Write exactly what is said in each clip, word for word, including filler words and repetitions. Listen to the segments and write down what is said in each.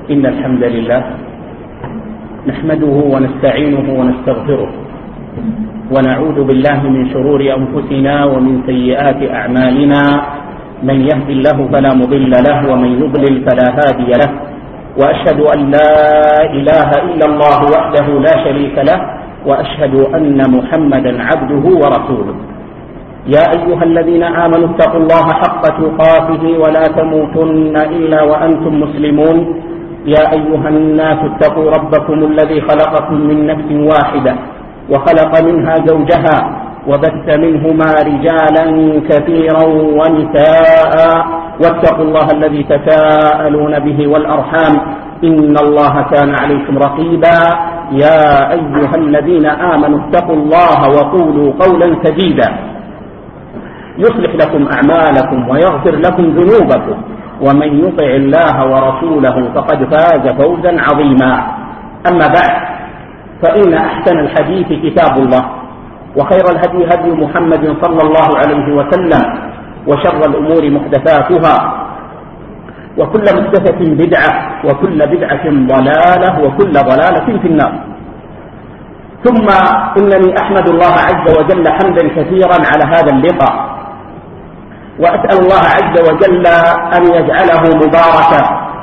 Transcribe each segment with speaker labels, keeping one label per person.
Speaker 1: إن الحمد لله نحمده ونستعينه ونستغفره ونعوذ بالله من شرور أنفسنا ومن سيئات أعمالنا، من يهد الله فلا مضل له ومن يضلل فلا هادي له، وأشهد أن لا إله إلا الله وحده لا شريك له، وأشهد أن محمدا عبده ورسوله. يا أيها الذين آمنوا اتقوا الله حق تقاته ولا تموتن إلا وأنتم مسلمون. يا أيها الناس اتقوا ربكم الذي خلقكم من نفس واحدة وخلق منها زوجها وبث منهما رجالا كثيرا ونساء، واتقوا الله الذي تساءلون به والأرحام إن الله كان عليكم رقيبا. يا أيها الذين آمنوا اتقوا الله وقولوا قولا سديدا يصلح لكم أعمالكم ويغفر لكم ذنوبكم، ومن يطع الله ورسوله فقد فاز فوزا عظيما. أما بعد، فإن أحسن الحديث كتاب الله، وخير الهدي هدي محمد صلى الله عليه وسلم، وشر الأمور محدثاتها، وكل محدثة بدعة، وكل بدعة ضلالة، وكل ضلالة في النار. ثم إنني أحمد الله عز وجل حمدا كثيرا على هذا اللقاء، وأسأل الله عز وجل أن يجعله مباركا.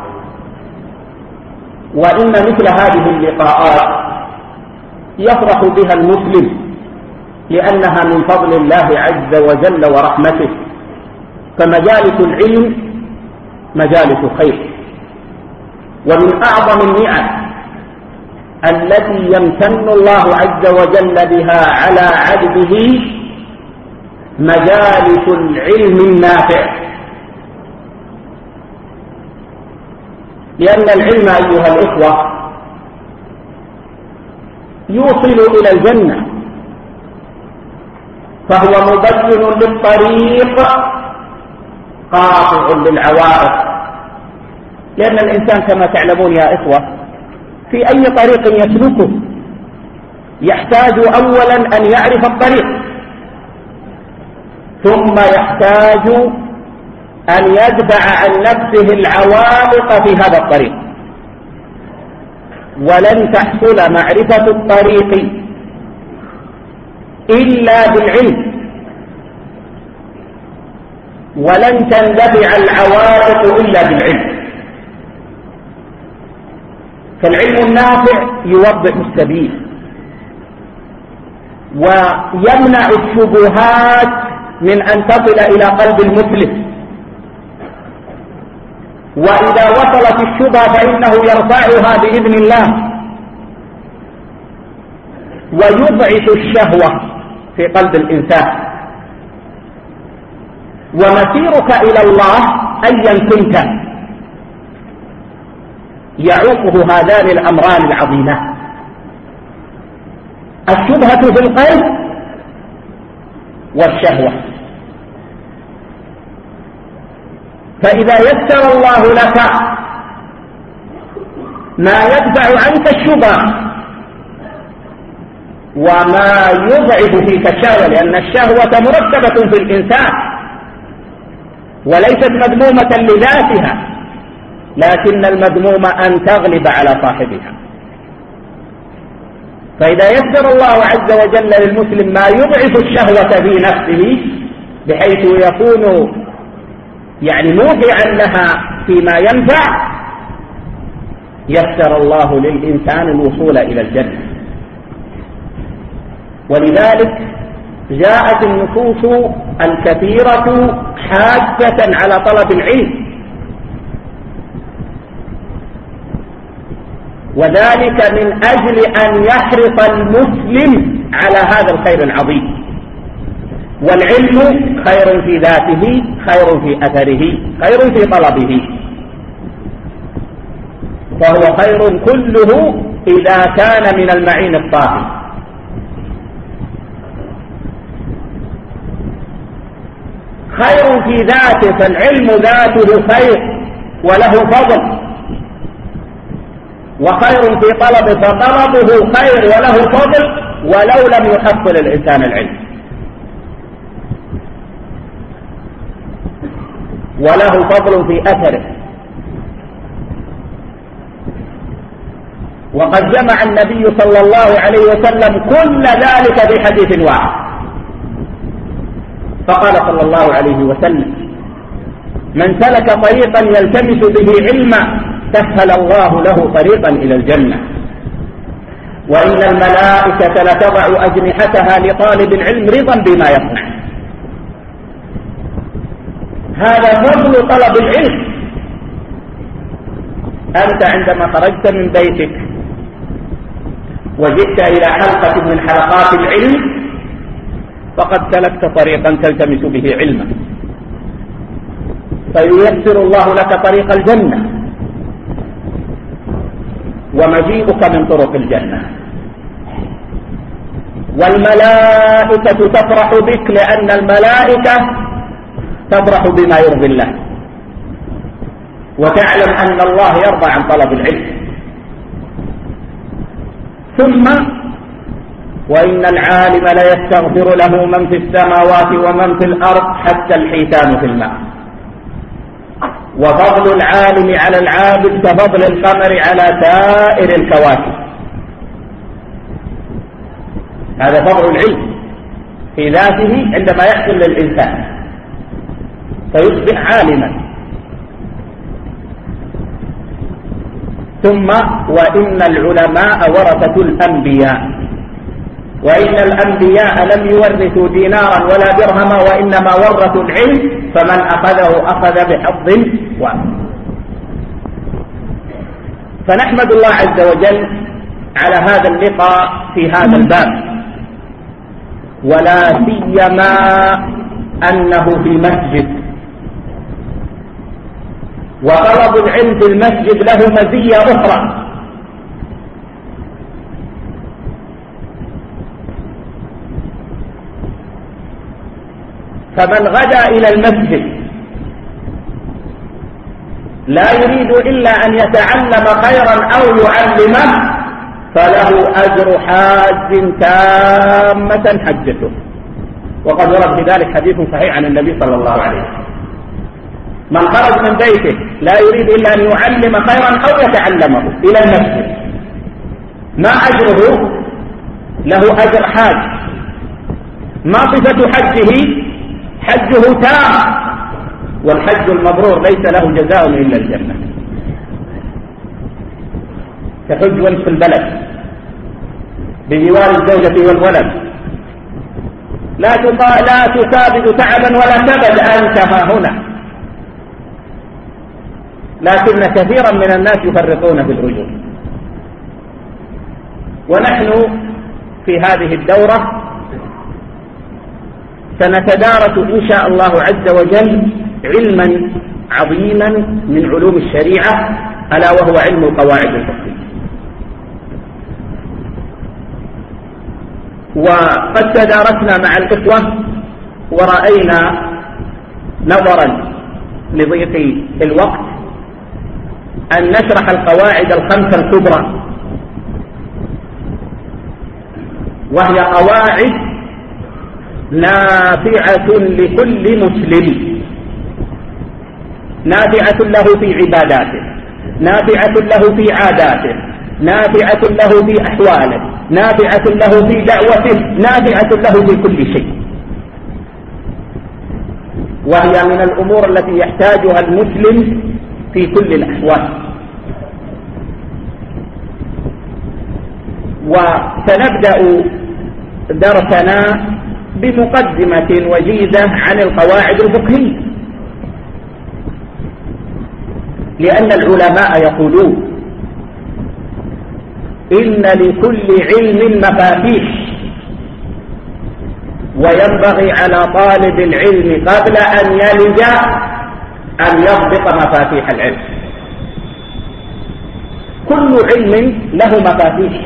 Speaker 1: وإن مثل هذه اللقاءات يفرح بها المسلم، لأنها من فضل الله عز وجل ورحمته، فمجالس العلم مجالس خير. ومن أعظم النعم التي يمتن الله عز وجل بها على عبده مجالس العلم النافع، لأن العلم أيها الإخوة يوصل إلى الجنة، فهو مبين للطريق قاطع للعوائق. لأن الإنسان كما تعلمون يا إخوة في أي طريق يسلكه يحتاج أولا أن يعرف الطريق، ثم يحتاج أن يدفع عن نفسه العوائق في هذا الطريق. ولن تحصل معرفة الطريق إلا بالعلم، ولن تندفع العوائق إلا بالعلم. فالعلم النافع يوضح السبيل ويمنع الشبهات من أن تصل إلى قلب المسلم، وإذا وصلت الشبهة فإنه يرفعها بإذن الله ويضعف الشهوة في قلب الإنسان. ومسيرك إلى الله أيا كنت يعوقه هذان الأمران العظيمان: الشبهة في القلب والشهوة. فإذا يسر الله لك ما يدفع عنك الشبهة وما يضعف فيك الشهوة، لأن الشهوة مركبة في الإنسان وليست مذمومة لذاتها، لكن المذموم أن تغلب على صاحبها. فإذا يسر الله عز وجل للمسلم ما يضعف الشهوة في نفسه بحيث يكون يعني موقعا لها فيما ينفع، يسر الله للإنسان الوصول إلى الجنة. ولذلك جاءت النصوص الكثيرة حاثة على طلب العلم، وذلك من أجل أن يحرص المسلم على هذا الخير العظيم. والعلم خير في ذاته، خير في أثره، خير في طلبه، فهو خير كله إذا كان من المعين الطاهر. خير في ذاته، فالعلم ذاته خير وله فضل، وخير في طلبه فطلبه خير وله فضل ولو لم يحصل الإنسان العلم. وله فضل في أثره، وقد جمع النبي صلى الله عليه وسلم كل ذلك في حديث واحد، فقال صلى الله عليه وسلم: من سلك طريقا يلتمس به علما سهل الله له طريقا إلى الجنة، وإن الملائكة لتضع أجنحتها لطالب العلم رضا بما يصنع. هذا فضل طلب العلم. أنت عندما خرجت من بيتك وجئت إلى حلقة من حلقات العلم فقد سلكت طريقا تلتمس به علما، فييسر الله لك طريق الجنة ومجيئك من طرق الجنة، والملائكة تفرح بك لأن الملائكة تفرح بما يرضي الله، وتعلم أن الله يرضى عن طلب العلم. ثم وإن العالم ليستغفر له من في السماوات ومن في الأرض حتى الحيتان في الماء، وفضل العالم على العابد كفضل القمر على سائر الكواكب. هذا فضل العلم في ذاته عندما يحصل للإنسان فيصبح عالما. ثم وإن العلماء ورثة الأنبياء، وإن الأنبياء لم يورثوا دينارا ولا درهما وإنما ورثوا العلم، فمن أخذه أخذ بحظ وافر. فنحمد الله عز وجل على هذا اللقاء في هذا الباب، ولا سيما أنه في مسجد، وطلب العلم في المسجد له مزية أخرى، فمن غدا إلى المسجد لا يريد إلا أن يتعلم خيرا أو يعلمه فله أجر حاج تامة حجته، وقد ورد في ذلك حديث صحيح عن النبي صلى الله عليه وسلم: من خرج من بيته لا يريد إلا أن يعلم خيرا أو يتعلمه إلى المسجد، ما أجره؟ له أجر حاج. ما صفة حجه؟ حجه تام، والحج المبرور ليس له جزاء إلا الجنة. كحج وانت في البلد بجوار الزوجة والولد، لا لا تكابد تعبا ولا كبد أنت ها هنا، لكن كثيرا من الناس يفرطون في الرجوع. ونحن في هذه الدورة سنتدارس إن شاء الله عز وجل علما عظيما من علوم الشريعة، ألا وهو علم القواعد الفقهية. وقد تدارسنا مع الإخوة ورأينا نظرا لضيق الوقت أن نشرح القواعد الخمسة الكبرى، وهي قواعد نافعة لكل مسلم، نافعة له في عباداته، نافعة له في عاداته، نافعة له في أحواله، نافعة له في دعوته، نافعة له في كل شيء، وهي من الأمور التي يحتاجها المسلم في كل الأحوال. وسنبدأ درسنا بمقدمة وجيزة عن القواعد الفقهية، لأن العلماء يقولون إن لكل علم مفاتيح، وينبغي على طالب العلم قبل أن يلج أن يضبط مفاتيح العلم. كل علم له مفاتيح.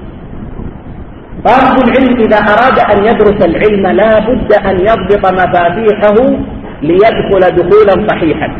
Speaker 1: طالب العلم إذا أراد أن يدرس العلم لا بد أن يضبط مفاتيحه ليدخل دخولا صحيحا.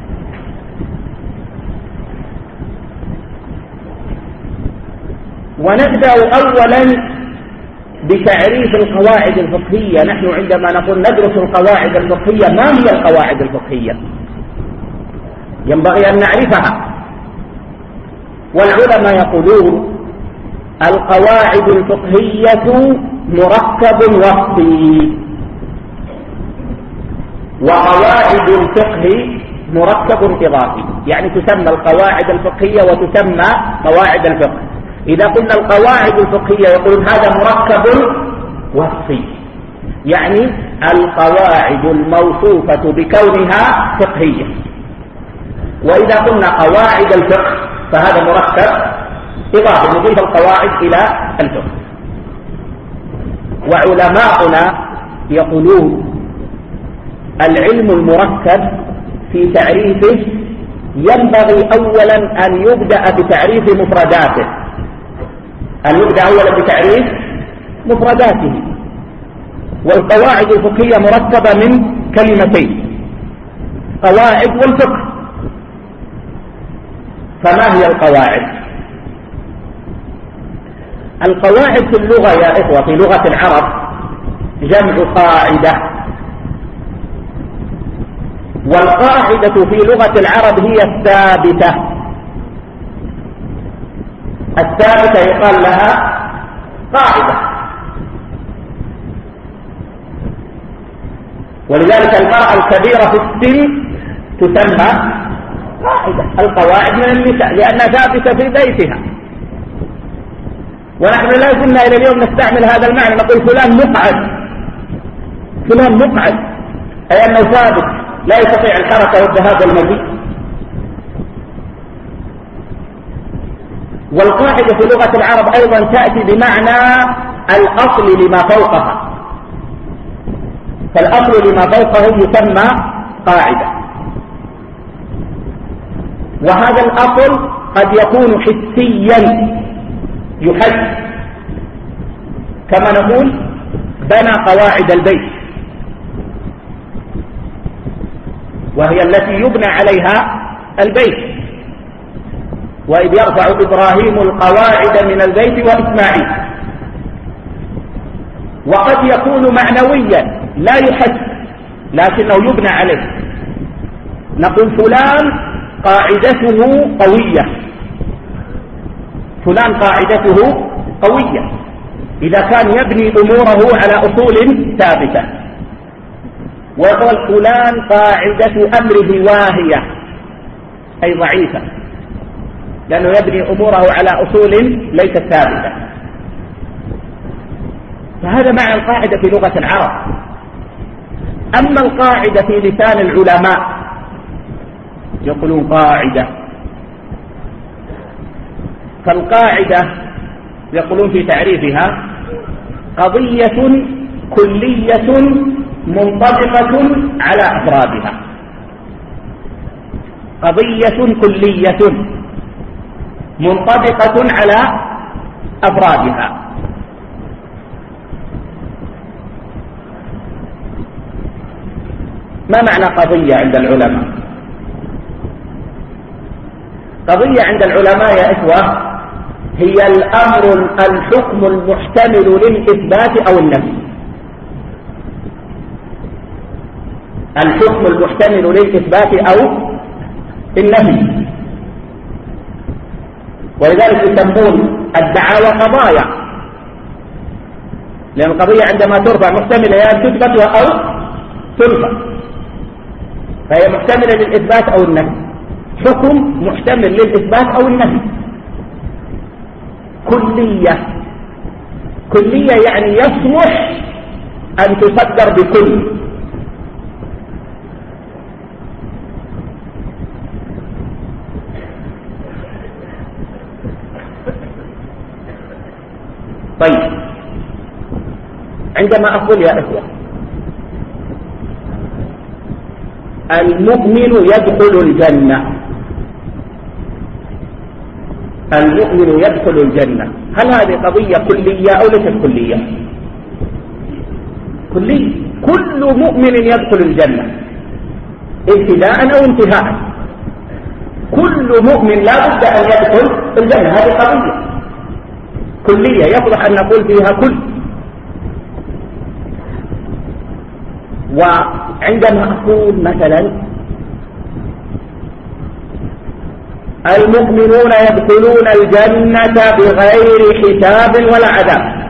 Speaker 1: ونبدأ أولا بتعريف القواعد الفقهية. نحن عندما نقول ندرس القواعد الفقهية، ما هي القواعد الفقهية؟ ينبغي أن نعرفها. والعلماء يقولون القواعد الفقهية مركب وصفي، وقواعد الفقه مركب إضافي، يعني تسمى القواعد الفقهية وتسمى قواعد الفقه. إذا قلنا القواعد الفقهية يقولون هذا مركب وصفي، يعني القواعد الموصوفة بكونها فقهية. وإذا قلنا قواعد الفقه فهذا مركب إضافي، نضيف القواعد إلى الفقه. وعلماؤنا يقولون العلم المركب في تعريفه ينبغي أولا أن يبدأ بتعريف مفرداته، أن يبدأ أولا بتعريف مفرداته. والقواعد الفقهية مركبة من كلمتين، قواعد والفقه. فما هي القواعد؟ القواعد في اللغة يا إخوة في لغة العرب جمع قاعدة، والقاعدة في لغة العرب هي الثابتة. الثابتة يقال لها قاعدة. ولذلك المرأة الكبيرة في السن تسمى قاعدة. القواعد من النساء لأنها ثابتة في بيتها. ونحن لا زلنا إلى اليوم نستعمل هذا المعنى، نقول فلان مقعد، فلان مقعد، أي أنه ثابت لا يستطيع الحركة والذهاب والمجيء. والقاعدة في لغة العرب أيضا تأتي بمعنى الأصل لما فوقها، فالأصل لما فوقه يسمى قاعدة. وهذا الأصل قد يكون حسيا يحس، كما نقول بنى قواعد البيت، وهي التي يبنى عليها البيت. وإذ يرفع إبراهيم القواعد من البيت وإسماعيل. وقد يكون معنويا لا يحس لكنه يبنى عليه، نقول فلان قاعدته قوية، فلان قاعدته قوية إذا كان يبني أموره على أصول ثابتة. ويقول فلان قاعدة أمره واهية، أي ضعيفة، لأنه يبني أموره على أصول ليست ثابتة. فهذا معنى القاعدة في لغة العرب. أما القاعدة في لسان العلماء يقولون قاعدة، فالقاعدة يقولون في تعريفها قضية كلية منطبقة على أفرادها. قضية كلية منطبقة على أفرادها. ما معنى قضية عند العلماء؟ قضية عند العلماء يا إخوة هي الأمر الحكم المحتمل للإثبات أو النفي. الحكم المحتمل للإثبات أو النفي. ولذلك يسمون الدعاوى قضايا، لأن القضية عندما ترفع محتملة يا أن تثبت أو تنفى، فهي محتملة للإثبات أو النفي. حكم محتمل للإثبات أو النفي. كلية، كلية يعني يصلح أن تصدر بكل. طيب، عندما أقول يا إخوة المؤمن يدخل الجنة، المؤمن يدخل الجنة، هل هذه قضية كلية أو ليست كلية؟ كلية. كل مؤمن يدخل الجنة ابتداء أو انتهاء. كل مؤمن لا بد أن يدخل الجنة، هذه قضية كلية يصلح أن نقول فيها كل. وعندما أقول مثلا المؤمنون يدخلون الجنة بغير حساب ولا عذاب.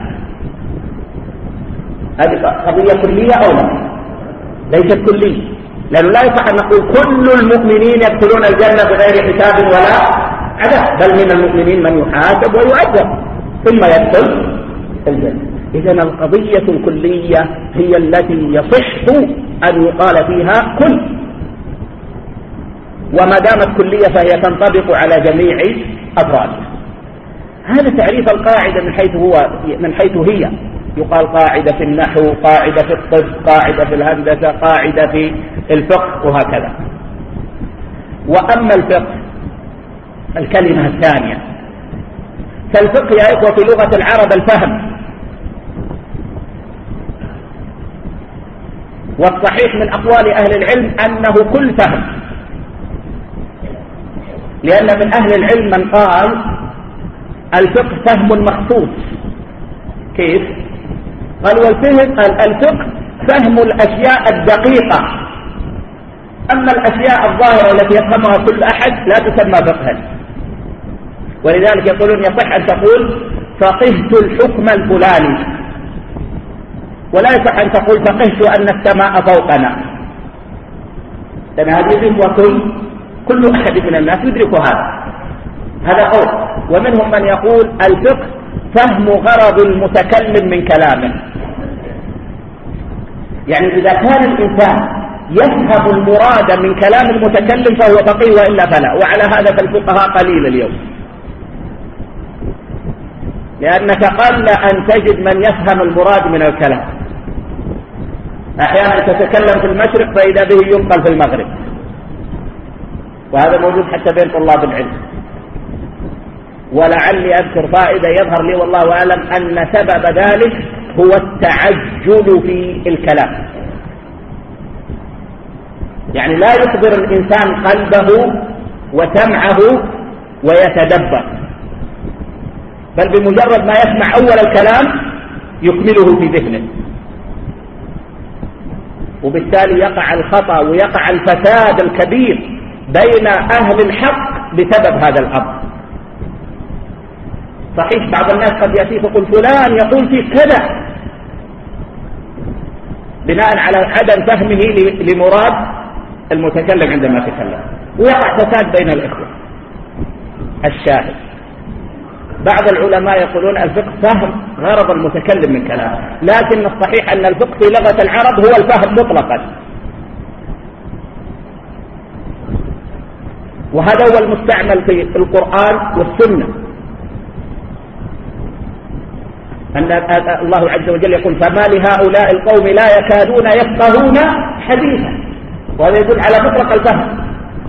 Speaker 1: هذه قضية كلية أو لا؟ ليست كلية، لأنه لا يصح أن نقول كل المؤمنين يدخلون الجنة بغير حساب ولا عذاب، بل من المؤمنين من يحاسب ويعذب ثم يدخل الجنة. إذن القضية الكلية هي التي يصح أن يقال فيها كل، وما دامت كلية فهي تنطبق على جميع أفرادها. هذا تعريف القاعدة من حيث هو من حيث هي. يقال قاعدة في النحو، قاعدة في الطب، قاعدة في الهندسة، قاعدة في الفقه، وهكذا. وأما الفقه الكلمة الثانية، فالفقه يا إخوة في لغة العرب الفهم، والصحيح من أقوال أهل العلم أنه كل فهم، لأن من أهل العلم من قال الفقه فهم مخصوص. كيف؟ قال والفهم الفقه فهم الأشياء الدقيقة، أما الأشياء الظاهرة التي يفهمها كل أحد لا تسمى فقها. ولذلك يقولون يصح أن تقول فقهت الحكم الفلاني، ولا يصح أن تقول فقهت أن السماء فوقنا، لأن هذه يدرك كل كل أحد من الناس يدرك هذا هذا قول. ومنهم من يقول الفقه فهم غرض المتكلم من كلامه، يعني إذا كان الإنسان يفهم المراد من كلام المتكلم فهو فقيه، وإلا فلا. وعلى هذا فالفقهاء قليل اليوم، لأنك قل أن تجد من يفهم المراد من الكلام. أحيانا تتكلم في المشرق فإذا به ينقل في المغرب، وهذا موجود حتى بين طلاب العلم. ولعلي أذكر فائدة يظهر لي والله أعلم أن سبب ذلك هو التعجل في الكلام، يعني لا يحضر الإنسان قلبه وسمعه ويتدبر، بل بمجرد ما يسمع أول الكلام يكمله في ذهنه، وبالتالي يقع الخطأ ويقع الفساد الكبير بين أهل الحق بسبب هذا الأمر. صحيح بعض الناس قد يأتي فيقول فلان يقول فيه كذا بناء على عدم فهمه لمراد المتكلم عندما تكلم، ويقع فساد بين الإخوة. الشاهد بعض العلماء يقولون الفقه فهم غرض المتكلم من كلامه، لكن الصحيح أن الفقه في لغة العرب هو الفهم مطلقا، وهذا هو المستعمل في القرآن والسنة. أن الله عز وجل يقول فما لهؤلاء القوم لا يكادون يفقهون حديثا، وهذا يدل على مطلق الفهم.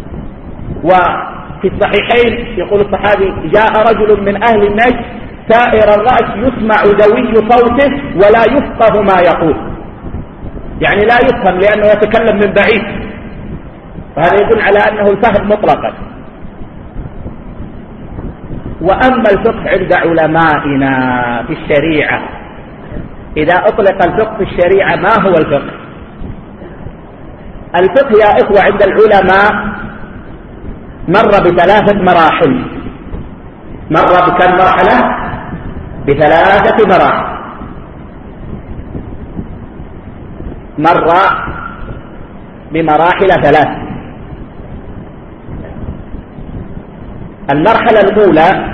Speaker 1: وفي الصحيحين يقول الصحابي جاء رجل من أهل النجد سائر الرأس يسمع دوي صوته ولا يفقه ما يقول، يعني لا يفهم لأنه يتكلم من بعيد، فهذا يدل على أنه الفهم مطلقا. وأما الفقه عند علمائنا في الشريعة، إذا أطلق الفقه في الشريعة ما هو الفقه؟ الفقه يا إخوة عند العلماء مر بثلاثة مراحل. مر بكم مرحلة؟ بثلاثة مراحل. مر بمراحل ثلاث. المرحلة الأولى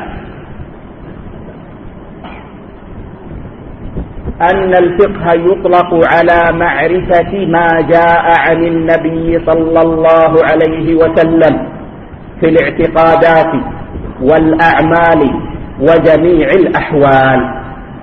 Speaker 1: أن الفقه يطلق على معرفة ما جاء عن النبي صلى الله عليه وسلم في الاعتقادات والأعمال وجميع الأحوال.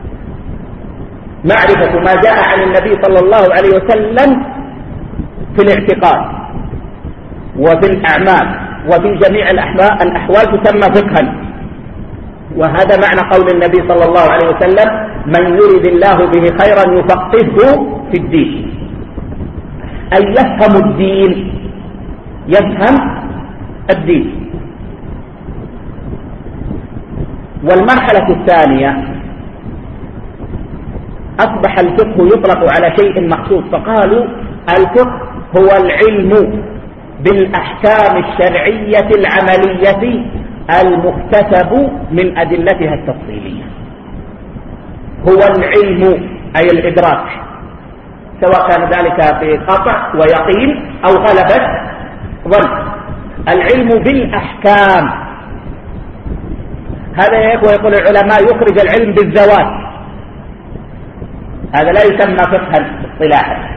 Speaker 1: معرفة ما جاء عن النبي صلى الله عليه وسلم في الاعتقاد وفي الأعمال وفي جميع الأحوال تسمى فقها. وهذا معنى قول النبي صلى الله عليه وسلم من يريد الله به خيرا يفقهه في الدين، أي يفهم الدين، يفهم الدين. والمرحلة الثانية أصبح الفقه يطلق على شيء مخصوص، فقالوا الفقه هو العلم بالأحكام الشرعية العملية المكتسب من أدلتها التفصيلية. هو العلم أي الإدراك، سواء كان ذلك بقطع ويقين أو غلبة ظن. العلم بالأحكام، هذا يقول العلماء يخرج العلم بالذوات، هذا لا يسمى فقها اصطلاحا.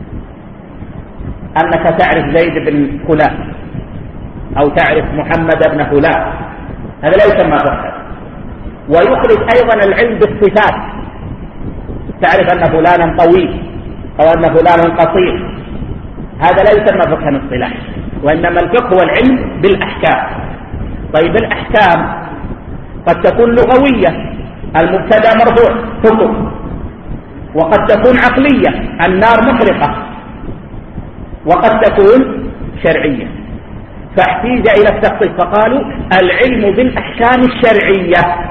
Speaker 1: أنك تعرف زيد بن فلان أو تعرف محمد بن فلان، هذا لا يسمى فقها. ويخرج أيضا العلم بالصفات، تعرف أن فلانا طويل أو أن فلانا قصير، هذا لا يسمى فقها اصطلاحا، وإنما الفقه هو العلم بالأحكام. طيب الأحكام قد تكون لغوية، المبتدا مرفوع حكم، وقد تكون عقلية، النار محرقة، وقد تكون شرعية، فاحتيج إلى التخصيص فقالوا العلم بالأحكام الشرعية.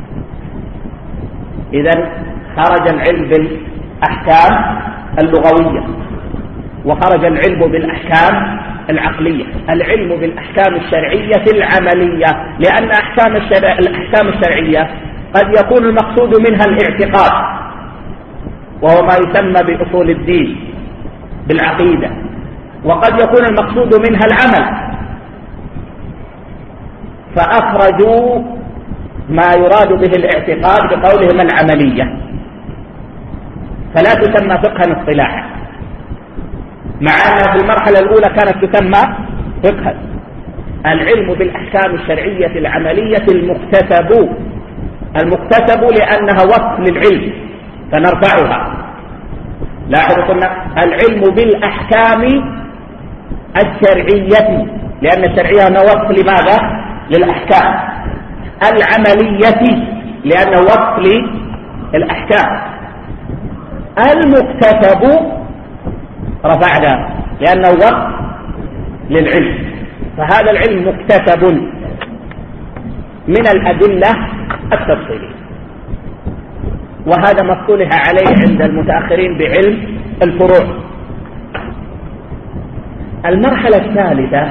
Speaker 1: إذن خرج العلم بالأحكام اللغوية، وخرج العلم بالأحكام العقلية. العلم بالأحكام الشرعية العملية، لأن أحكام الشرع... الأحكام الشرعية قد يكون المقصود منها الاعتقاد، وهو ما يسمى بأصول الدين بالعقيدة، وقد يكون المقصود منها العمل، فأخرجوا ما يراد به الاعتقاد بقولهم العملية، فلا تسمى فقها اصطلاحا، مع أنها في المرحلة الأولى كانت تسمى فقها. العلم بالأحكام الشرعية العملية المكتسب، المكتسب لأنها وصف للعلم فنرفعها. لاحظوا قلنا العلم بالأحكام الشرعية، لأن الشرعية هنا وصف لماذا؟ للأحكام. العملية لأنه وصف للأحكام. المكتسب رفعنا لأنه وصف للعلم، فهذا العلم مكتسب من الأدلة التفصيلية، وهذا ما اصطلح عليه عند المتأخرين بعلم الفروع. المرحلة الثالثة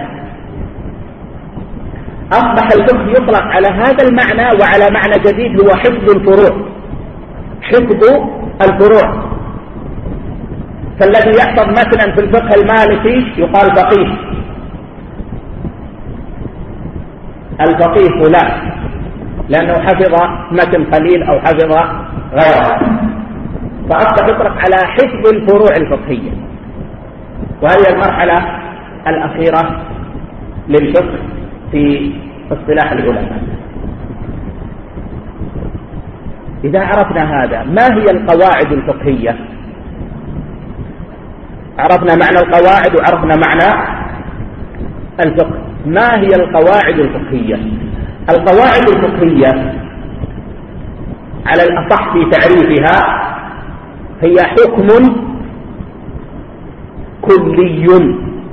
Speaker 1: أصبح الفقه يطلق على هذا المعنى وعلى معنى جديد هو حفظ الفروع. حفظ الفروع، فالذي يحفظ مثلا في الفقه المالكي يقال فقيه، الفقيه فلان، لأنه حفظ متن قليل أو حفظ غيره، فأصبح يطلق على حفظ الفروع الفقهية. وهي المرحلة الأخيرة للفقه في اصطلاح العلماء. إذا عرفنا هذا، ما هي القواعد الفقهية؟ عرفنا معنى القواعد وعرفنا معنى الفقه. ما هي القواعد الفقهية؟ القواعد الفقهية على الأصح في تعريفها هي حكم كلي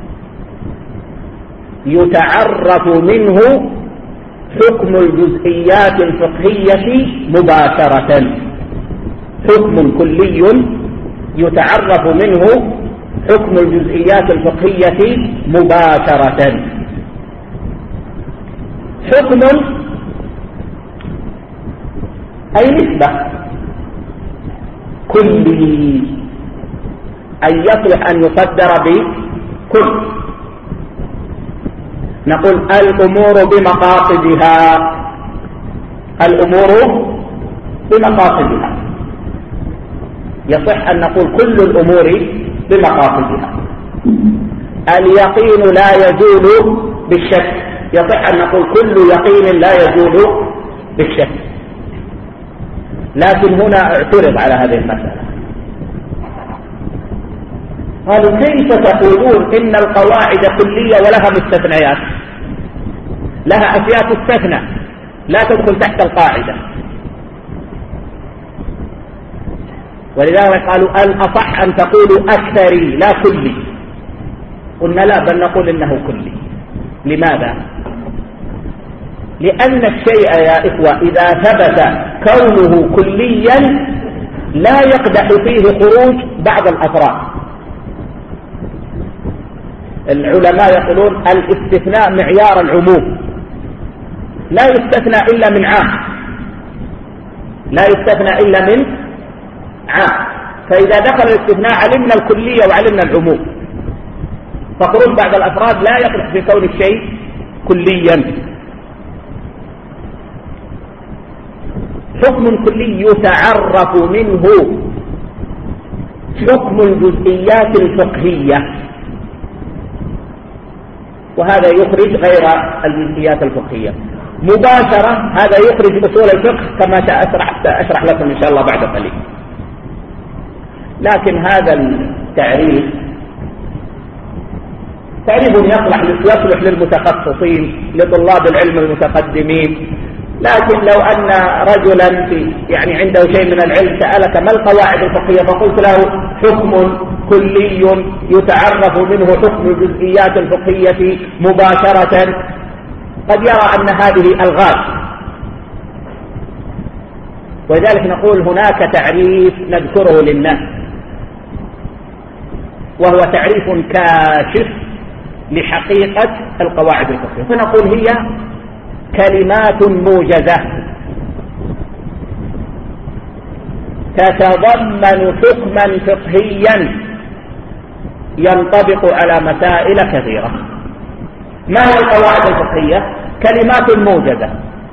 Speaker 1: يتعرف منه حكم الجزئيات الفقهية مباشرة. حكم كلي يتعرف منه حكم الجزئيات الفقهية مباشرة. حكم أي نسبة كلي، أي يصلح أن يقدر بكل. نقول الأمور بمقاصدها، الأمور بمقاصدها، يصح أن نقول كل الأمور بمقاصدها. اليقين لا يزول بالشك، يصح أن نقول كل يقين لا يزول بالشك. لكن هنا اعترض على هذه المسألة، قالوا كيف تقولون إن القواعد كلية ولها مستثنيات، لها أشياء تستثنى لا تدخل تحت القاعدة؟ ولذلك قالوا الأصح أن تقولوا أكثري لا كلي. قلنا لا، بل نقول إنه كلي. لماذا؟ لأن الشيء يا إخوة إذا ثبت كونه كليا لا يقدح فيه خروج بعض الأفراد. العلماء يقولون الاستثناء معيار العموم، لا يستثنى إلا من عام، لا يستثنى إلا من عام. فإذا دخل الاستثناء علمنا الكلية وعلمنا العموم، فخروج بعض الأفراد لا يصلح في كون الشيء كليا. حكم كلي يتعرف منه حكم الجزئيات الفقهية، وهذا يخرج غير الجزئيات الفقهية مباشرة. هذا يخرج أصول الفقه كما سأشرح أشرح لكم إن شاء الله بعد قليل. لكن هذا التعريف تعريف يصلح يصلح للمتخصصين لطلاب العلم المتقدمين. لكن لو أن رجلا في يعني عنده شيء من العلم سألك ما القواعد الفقهية فقلت له حكم كلي يتعرف منه حكم الجزئيات الفقهية مباشرة، قد يرى أن هذه ألغاز. ولذلك نقول هناك تعريف نذكره للناس، وهو تعريف كاشف لحقيقة القواعد الفقهية، فنقول هي كلمات موجزة تتضمن حكما فقهيا ينطبق على مسائل كثيرة. ما هي القواعد الفقهية؟ كلمات موجزة،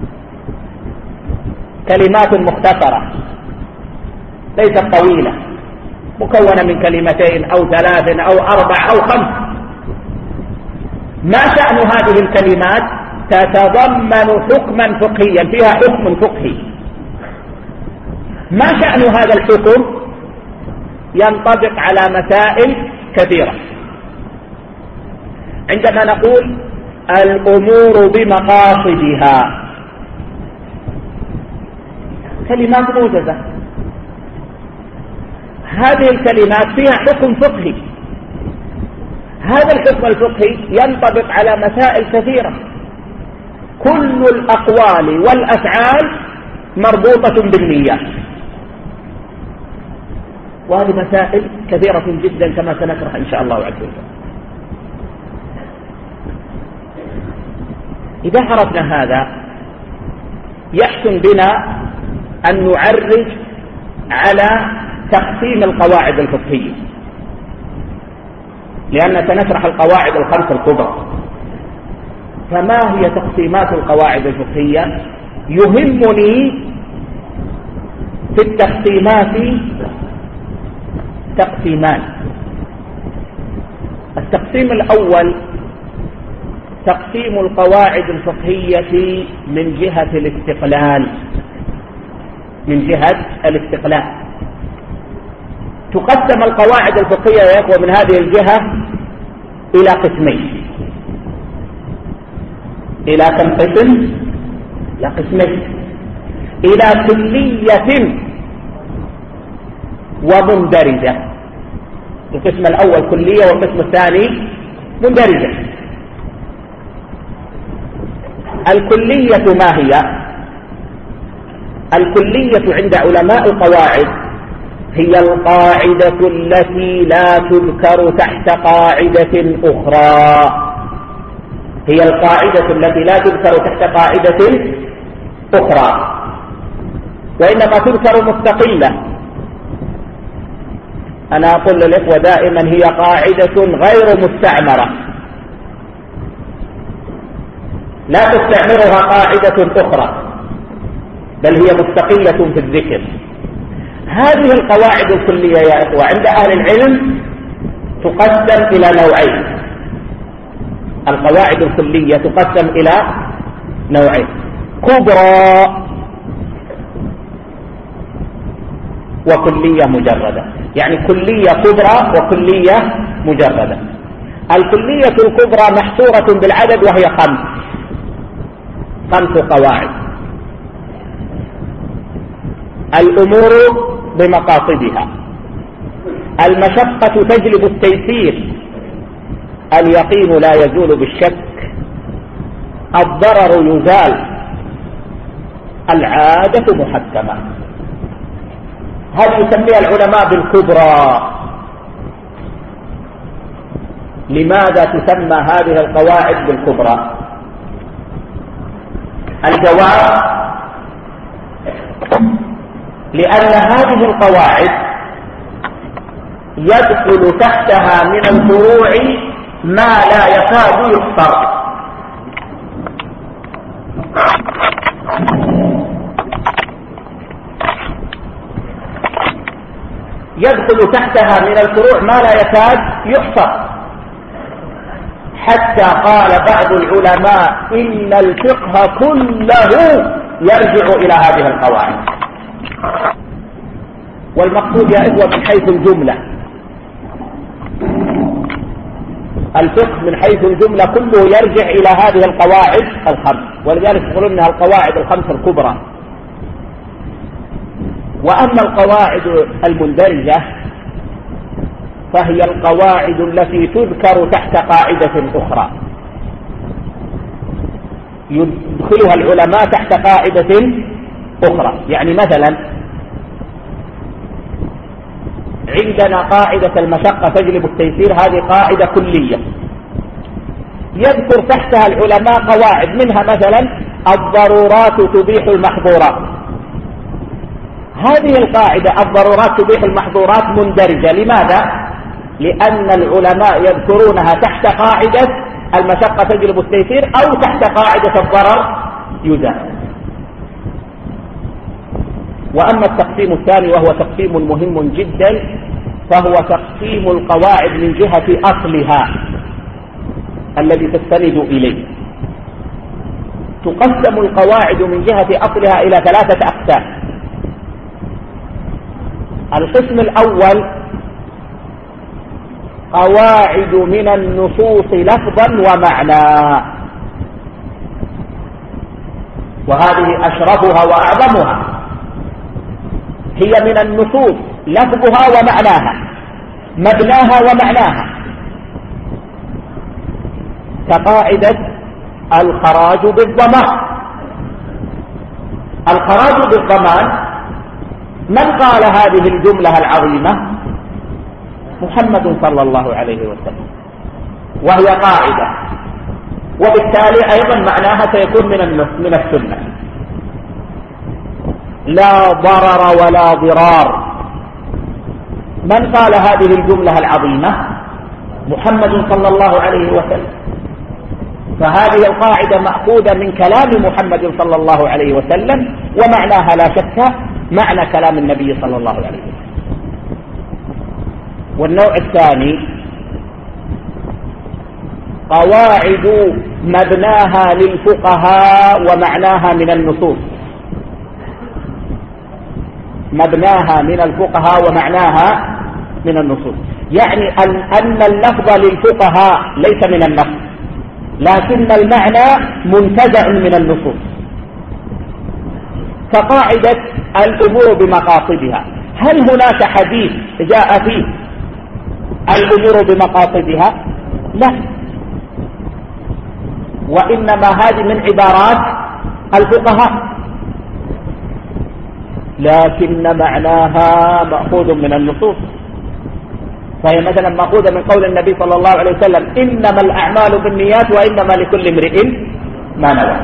Speaker 1: كلمات مختصرة ليست طويلة، مكونة من كلمتين أو ثلاث أو أربع أو خمس. ما شأن هذه الكلمات؟ تتضمن حكما فقهيا، فيها حكم فقهي. ما شأن هذا الحكم؟ ينطبق على مسائل كثيرة. عندما نقول الأمور بمقاصدها، كلمات موجزة، هذه الكلمات فيها حكم فقهي. هذا الحكم الفقهي ينطبق على مسائل كثيرة. كل الأقوال والأفعال مربوطة بالنيات، وهذه مسائل كثيرة جدا كما سنشرح إن شاء الله عز وجل. إذا عرفنا هذا يحسن بنا أن نعرج على تقسيم القواعد الفقهية، لأن سنشرح القواعد الخمس الكبرى. فما هي تقسيمات القواعد الفقهية؟ يهمني في التقسيمات تقسيمان. التقسيم الأول تقسيم القواعد الفقهية من جهة الاستقلال، من جهة الاستقلال تقسم القواعد الفقهية يا إخوة من هذه الجهة إلى قسمين. إلى كم قسم؟ إلى قسمين، إلى كلية ومندرجة. القسم الأول كلية والقسم الثاني مندرجة. الكلية ما هي؟ الكلية عند علماء القواعد هي القاعدة التي لا تذكر تحت قاعدة أخرى، هي القاعدة التي لا تذكر تحت قاعدة أخرى، وإنما تذكر مستقلة. أنا أقول للإخوة دائما هي قاعدة غير مستعمرة، لا تستعمرها قاعدة أخرى، بل هي مستقلة في الذكر. هذه القواعد الكلية يا إخوة عند أهل العلم تقسم إلى نوعين. القواعد الكلية تقسم إلى نوعين: كبرى وكلية مجردة. يعني كلية كبرى وكلية مجردة. الكلية الكبرى محصورة بالعدد وهي خمس خمس قواعد: الأمور بمقاصدها، المشقة تجلب التيسير، اليقين لا يزول بالشك، الضرر يزال، العادة محكمة. هذه يسميها العلماء بالكبرى. لماذا تسمى هذه القواعد بالكبرى؟ الجواب: لأن هذه القواعد يدخل تحتها من الفروع ما لا يكاد يحصر. يدخل تحتها من الفروع ما لا يكاد يحصر، حتى قال بعض العلماء إن الفقه كله يرجع إلى هذه القواعد. والمقصود يا إخوة من حيث الجملة، الفقه من حيث الجملة كله يرجع إلى هذه القواعد الخمس، ولذلك يقولون أنها القواعد الخمس الكبرى. وأما القواعد المندرجة فهي القواعد التي تذكر تحت قاعدة أخرى، يدخلها العلماء تحت قاعدة أخرى. يعني مثلا عندنا قاعدة المشقة تجلب التيسير، هذه قاعدة كلية يذكر تحتها العلماء قواعد، منها مثلا الضرورات تبيح المحظورات. هذه القاعدة الضرورات تبيح المحظورات مندرجة. لماذا؟ لأن العلماء يذكرونها تحت قاعدة المشقة تجلب التيسير أو تحت قاعدة الضرر يزال. وأما التقسيم الثاني وهو تقسيم مهم جدا، فهو تقسيم القواعد من جهة أصلها الذي تستند إليه. تقسم القواعد من جهة أصلها إلى ثلاثة أقسام. القسم الأول قواعد من النصوص لفظا ومعنى، وهذه أشرفها وأعظمها، هي من النصوص لفظها ومعناها، مبناها ومعناها، كقاعدة الخراج بالضمان. الخراج بالضمان من قال هذه الجملة العظيمة؟ محمد صلى الله عليه وسلم، وهي قاعدة، وبالتالي أيضا معناها سيكون من من السنة. لا ضرر ولا ضرار، من قال هذه الجملة العظيمة؟ محمد صلى الله عليه وسلم. فهذه القاعدة مأخوذة من كلام محمد صلى الله عليه وسلم، ومعناها لا شك معنى كلام النبي صلى الله عليه وسلم. والنوع الثاني قواعد مبناها للفقهاء ومعناها من النصوص، مبناها من الفقهاء ومعناها من النصوص، يعني أن, أن اللفظ للفقهاء ليس من النص، لكن المعنى منتزع من النصوص. كقاعدة الأمور بمقاصدها، هل هناك حديث جاء فيه الأمور بمقاصدها؟ لا، وإنما هذه من عبارات الفقهاء، لكن معناها مأخوذ من النصوص. فهي مثلا مأخوذة من قول النبي صلى الله عليه وسلم: إنما الأعمال بالنيات وإنما لكل امرئ ما نوى.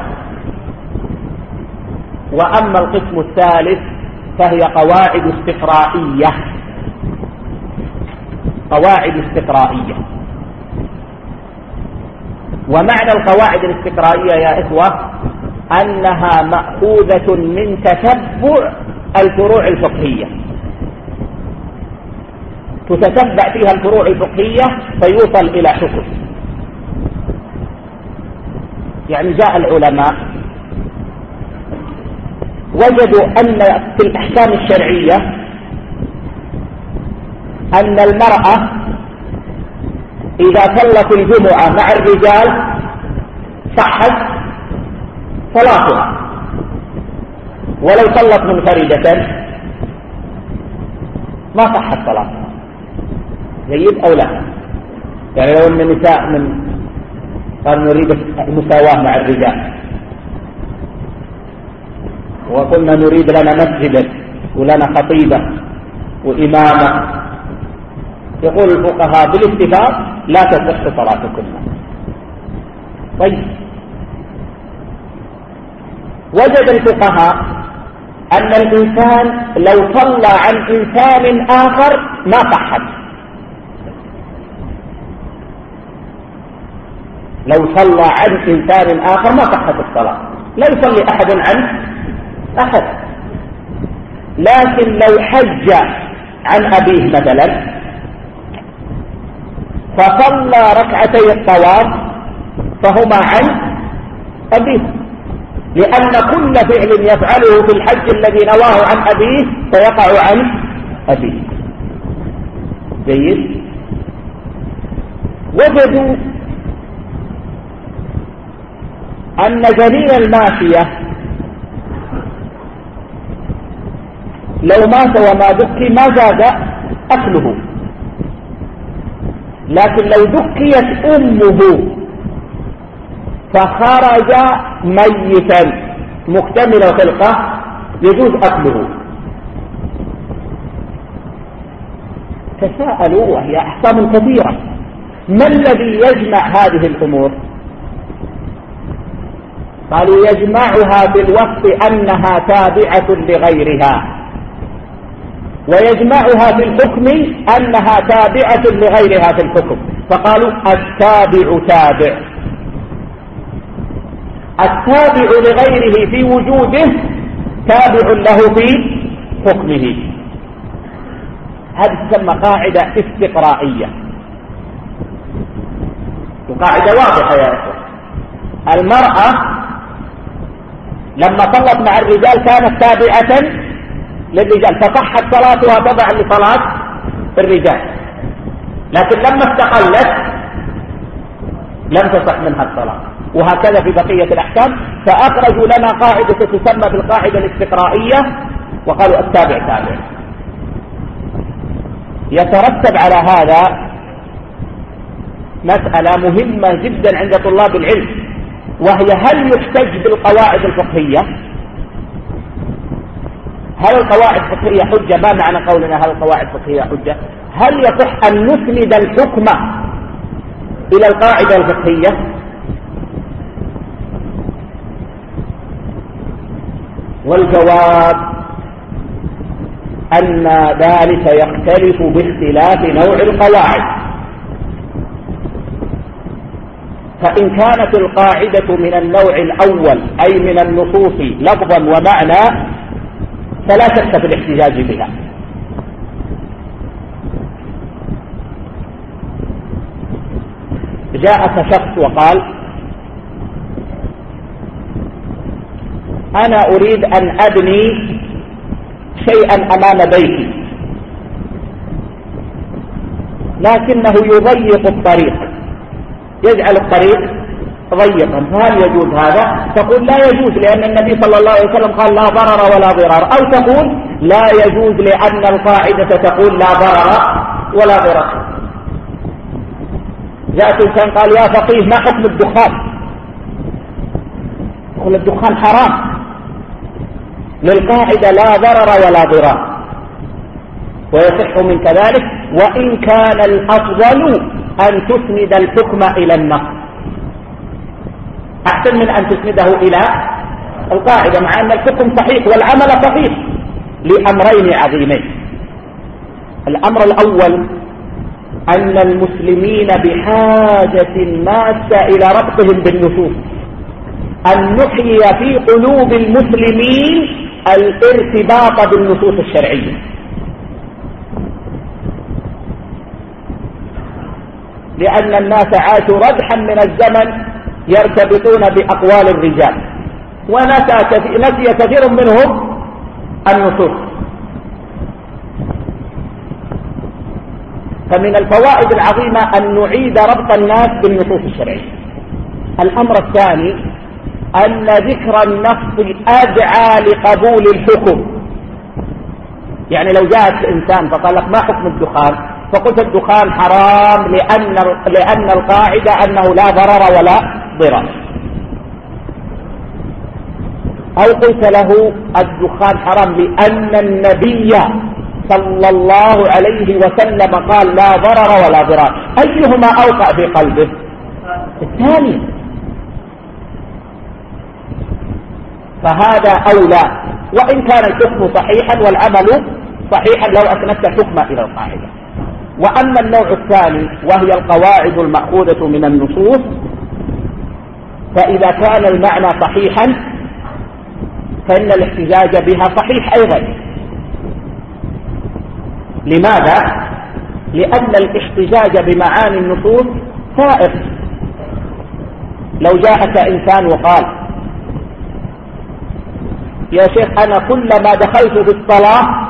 Speaker 1: وأما القسم الثالث فهي قواعد استقرائية، قواعد استقرائية. ومعنى القواعد الاستقرائية يا إخوة أنها مأخوذة من تتبع الفروع الفقهية، تتتبع فيها الفروع الفقهية فيوصل إلى حكم. يعني جاء العلماء وجدوا أن في الأحكام الشرعية أن المرأة إذا صلت الجمعة مع الرجال صحت صلاتها، ولو صلت منفردة ما صحت صلاتها. جيد أو لا؟ يعني لو أن النساء من قالوا نريد المساواة مع الرجال وقلنا نريد لنا مسجدا ولنا خطيبة وإمامة، يقول الفقهاء بالاتفاق لا تصح صلاتكم. طيب وجد الفقهاء أن الإنسان لو صلى عن إنسان آخر ما صحت، لو صلى عن إنسان آخر ما صحت الصلاة، لا يصلي أحد عن أحد. لكن لو حج عن أبيه مثلا فصلى ركعتي الطواف فهما عن أبيه، لأن كل فعل يفعله في الحج الذي نواه عن أبيه فيقع عن أبيه. جيد. وجدوا أن جنين الماشية لو مات وما دكي ما زاد أكله، لكن لو دكيت أمه فخرج ميتا مكتمل خلقه يجوز أكله. تساءلوا وهي أحكام كثيرة، ما الذي يجمع هذه الأمور؟ قالوا يجمعها بالوصف أنها تابعة لغيرها، ويجمعها في الحكم أنها تابعة لغيرها في الحكم، فقالوا التابع تابع، التابع لغيره في وجوده تابع له في حكمه. هذه تسمى قاعدة استقرائية، وقاعدة واضحة يا أخوة. المرأة لما صلت مع الرجال كانت تابعة للرجال فصحت صلاتها تبعا لصلاة الرجال، لكن لما استقلت لم تصح منها الصلاة، وهكذا في بقية الأحكام. فأخرجوا لنا قاعدة تسمى بالقاعدة الاستقرائية وقالوا التابع تابع. يترتب على هذا مسألة مهمة جدا عند طلاب العلم، وهي هل يحتج بالقواعد الفقهية؟ هل القواعد الفقهية حجة؟ ما معنى قولنا هل القواعد الفقهية حجة؟ هل يصح أن نسند الحكم إلى القاعدة الفقهية؟ والجواب أن ذلك يختلف باختلاف نوع القواعد. فإن كانت القاعدة من النوع الأول أي من النصوص لفظا ومعنى فلا شك في الاحتجاج بها. جاءك شخص وقال أنا أريد أن أبني شيئا أمام بيتي لكنه يضيق الطريق، يجعل الطريق ضيقا، فهل يجوز هذا؟ تقول لا يجوز لأن النبي صلى الله عليه وسلم قال لا ضرر ولا ضرار، أو تقول لا يجوز لأن القاعدة تقول لا ضرر ولا ضرار. جاءت إنسان قال يا فقيه ما حكم الدخان؟ يقول الدخان حرام للقاعدة لا ضرر ولا ضرار، ويصح من كذلك، وإن كان الأفضل أن تسند الحكم إلى النص أحسن من أن تسنده إلى القاعدة، مع أن الحكم صحيح والعمل صحيح لأمرين عظيمين. الأمر الأول أن المسلمين بحاجة ماسة إلى ربطهم بالنصوص، أن نحيي في قلوب المسلمين الارتباط بالنصوص الشرعية، لأن الناس عاشوا ردحا من الزمن يرتبطون بأقوال الرجال، ونسي كثير منهم النصوص. فمن الفوائد العظيمة أن نعيد ربط الناس بالنصوص الشرعية. الأمر الثاني أن ذكر النص أدعى لقبول الحكم. يعني لو جاءت إنسان فقال لك ما حكم الدخان؟ فقلت الدخان حرام لأن لأن القاعدة أنه لا ضرر ولا ضرر، أو قلت له الدخان حرام لأن النبي صلى الله عليه وسلم قال لا ضرر ولا ضرار، أيهما أوقع في قلبه؟ الثاني. فهذا أولى، وإن كان الحكم صحيحا والعمل صحيحا لو أسندت الحكم إلى القاعدة. وأما النوع الثاني وهي القواعد المأخوذة من النصوص، فإذا كان المعنى صحيحا فإن الاحتجاج بها صحيح أيضا. لماذا؟ لأن الاحتجاج بمعاني النصوص سائر. لو جاءك إنسان وقال يا شيخ أنا كلما دخلت في الصلاة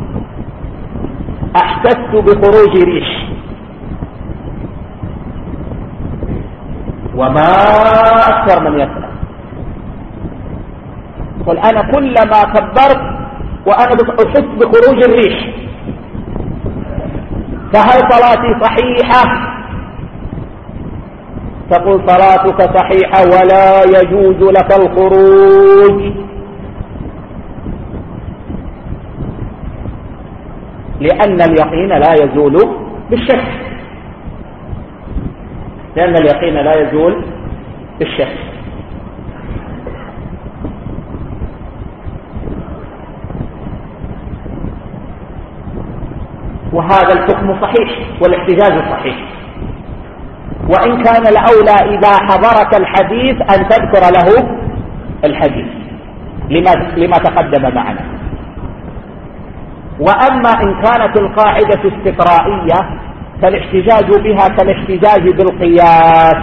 Speaker 1: أحسست بخروج ريح، وما أكثر من يسمع، قل أنا كلما كبرت وأنا أحس بخروج الريح، فهل صلاتي صحيحة؟ تقول صلاتك صحيحة ولا يجوز لك الخروج، لأن اليقين لا يزول بالشك، لأن اليقين لا يزول بالشك. وهذا الحكم صحيح والاحتجاج صحيح. وإن كان الأولى إذا حضرك الحديث أن تذكر له الحديث لما, لما تقدم معنا. وأما إن كانت القاعدة استقرائية فالاحتجاج بها كالاحتجاج بالقياس،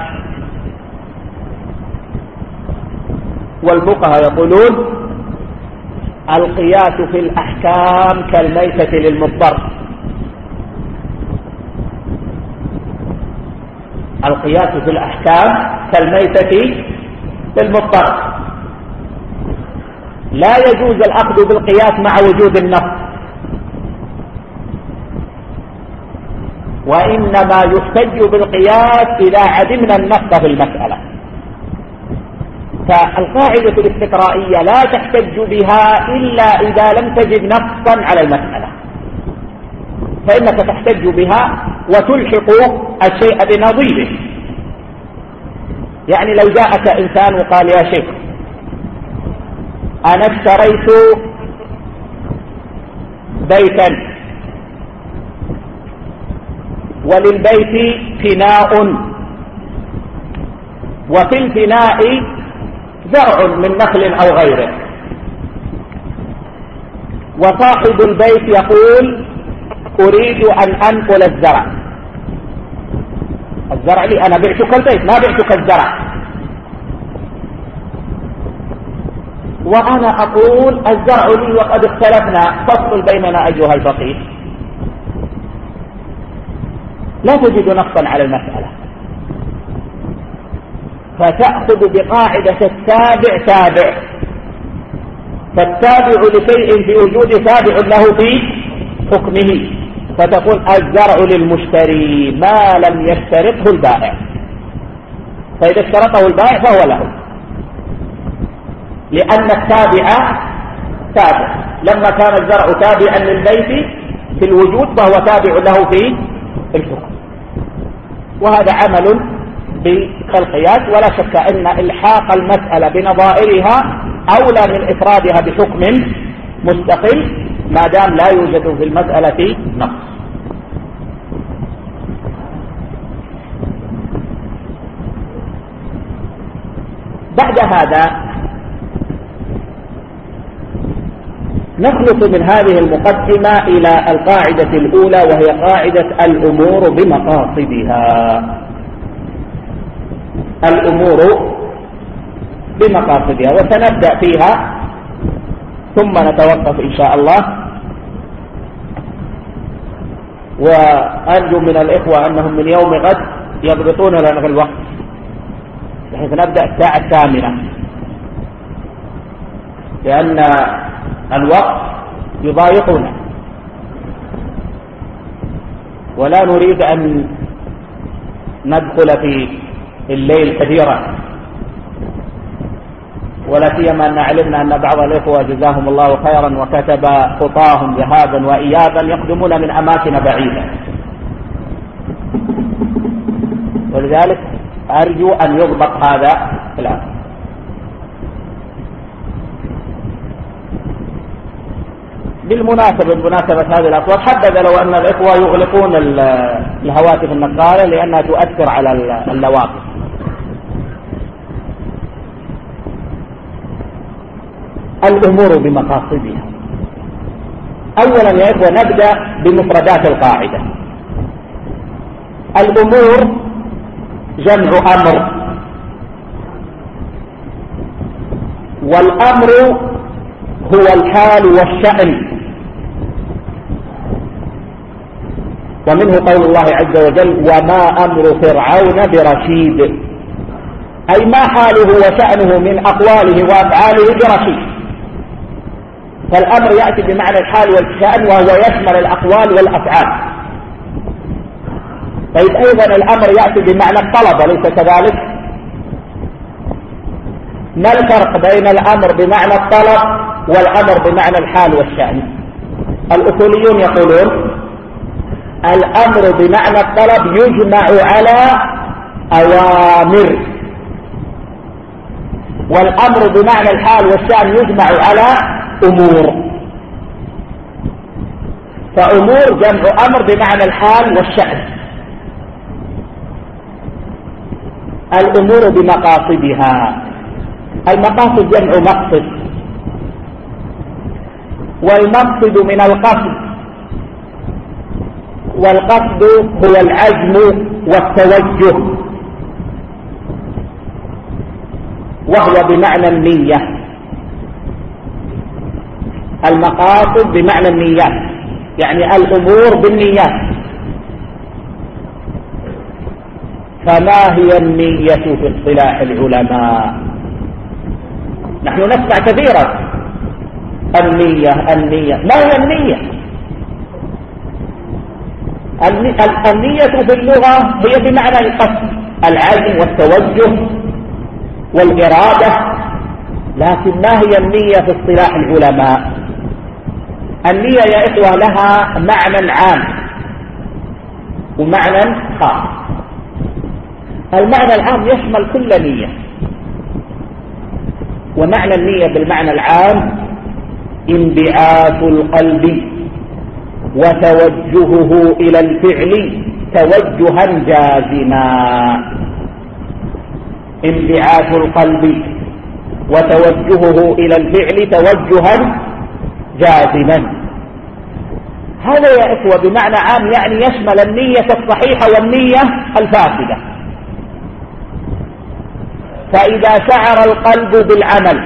Speaker 1: والفقهاء يقولون القياس في الأحكام كالميتة للمضطر. القياس في الأحكام كالميتة للمضطر، لا يجوز الأخذ بالقياس مع وجود النص، وإنما يحتج بالقياس إذا عدمنا النص في المسألة. فالقاعدة الاستقرائية لا تحتج بها إلا إذا لم تجد نصا على المسألة، فإنك تحتج بها وتلحق الشيء بنظيره. يعني لو جاءك إنسان وقال يا شيخ أنا اشتريت بيتا وللبيت فناء، وفي الفناء زرع من نخل أو غيره، وصاحب البيت يقول أريد أن أنقل الزرع. الزرع لي، أنا بعتك البيت ما بعتك الزرع، وأنا أقول الزرع لي وقد اختلفنا، فصل بيننا أيها الفقيه. لا تجد نصا على المسألة، فتأخذ بقاعدة التابع تابع، فالتابع لشيء في وجود تابع له في حكمه، فتقول الزرع للمشتري ما لم يشترطه البائع، فإذا اشترطه البائع فهو له، لأن التابع تابع. لما كان الزرع تابعا للبيت في الوجود فهو تابع له في الحكم. وهذا عمل بالقياس، ولا شك أن إلحاق المسألة بنظائرها أولى من إفرادها بحكم مستقل ما دام لا يوجد في المسألة نص. بعد هذا نخلص من هذه المقدمة إلى القاعدة الأولى، وهي قاعدة الأمور بمقاصدها. الأمور بمقاصدها، وسنبدأ فيها ثم نتوقف إن شاء الله. وأرجو من الإخوة أنهم من يوم غد يضبطون لنا في الوقت بحيث نبدأ الساعة الثامنة، لأن الوقت يضايقنا ولا نريد أن ندخل في الليل كثيرا، ولا سيما أن علمنا أن بعض الإخوة جزاهم الله خيرا وكتب خطاهم ذهابا وإيابا يقدمون من أماكن بعيدة، ولذلك أرجو أن يضبط هذا الأمر. بالمناسبة بمناسبة هذه الأصوات حبذا لو أن الإخوة يغلقون الهواتف النقالة لأنها تؤثر على اللواقف. الأمور بمقاصدها. أولا يا إخوة نبدأ بمفردات القاعدة. الأمور جمع أمر، والأمر هو الحال والشأن، ومنه قول الله عز وجل وما أمر فرعون برشيد، أي ما حاله وشأنه من أقواله وأفعاله برشيد. فالأمر يأتي بمعنى الحال والشأن وهو يشمل الأقوال والأفعال. طيب أيضا الأمر يأتي بمعنى الطلب، أليس كذلك؟ ما الفرق بين الأمر بمعنى الطلب والأمر بمعنى الحال والشأن؟ الأصوليون يقولون الأمر بمعنى الطلب يجمع على أوامر، والأمر بمعنى الحال والشأن يجمع على أمور. فأمور جمع أمر بمعنى الحال والشأن. الأمور بمقاصدها. المقاصد جمع مقصد، والمقصد من القصد، والقصد هو العزم والتوجه، وهو بمعنى النية. المقاصد بمعنى النيات، يعني الأمور بالنيات. فما هي النية في اصطلاح العلماء؟ نحن نسمع كثيرا النية النية. ما هي النية؟ النية في اللغة هي بمعنى القصد، العزم والتوجه والإرادة. لكن ما هي النية في اصطلاح العلماء؟ النية يا إخوة لها معنى عام ومعنى خاص. المعنى العام يشمل كل نية، ومعنى النية بالمعنى العام انبعاث القلب وتوجهه إلى الفعل توجها جازما. انبعاث القلب وتوجهه إلى الفعل توجها جازما. هذا يا إخوة بمعنى عام، يعني يشمل النية الصحيحة والنية الفاسدة. فإذا شعر القلب بالعمل